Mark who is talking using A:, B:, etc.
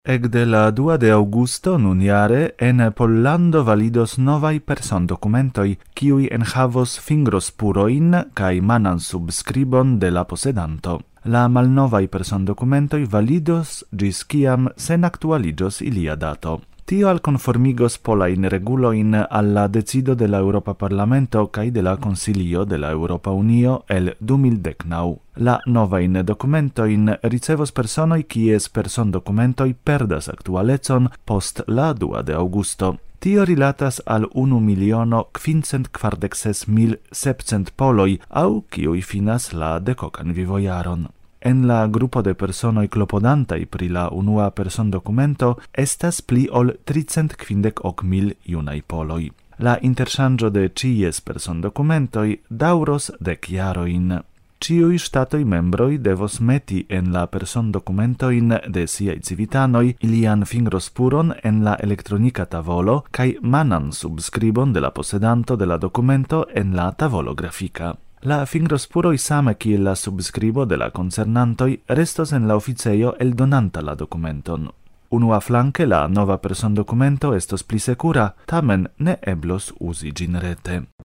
A: Ecde la 2 de Augusto nuniare en Pollando validos novaj persondokumentoj, kiuj enhavos fingrospuroin kaj manan subskribon de la posedanto. La malnovaj persondokumentoj validos ĝis kiam senaktualiĝos ilia dato. Tio alconformigos polain reguloin alla decido de la Europa Parlamento kaj de la Consilio de la Europa Unio el 2019. La novain dokumentoin ricevos personoi kies persondokumentoi perdas aktualecon post la 2 de Augusto. Tio rilatas al 1.546.700 poloi, au kiui finas la dekokan vivojaron. En la grupo de personoi klopodantai pri la unua persondocumento estas pli ol 358.000 junai poloi. La interŝanĝo de ĉies persondokumentoj daŭros 10 jarojn. Ĉiuj ŝtatoj membroj devos meti en la persondokumentojn de siaj civitanoj ilian fingrospuron en la elektronika tavolo kaj manan subskribon de la posedanto de la dokumento en la tavolo grafika. La fingrospuroj same kiel la subskribo de la koncernantoj restos en la oficejo eldonanta la dokumenton. Unuaflanke la nova persondokumento estos pli sekura, tamen ne eblos uzi ĝin rete.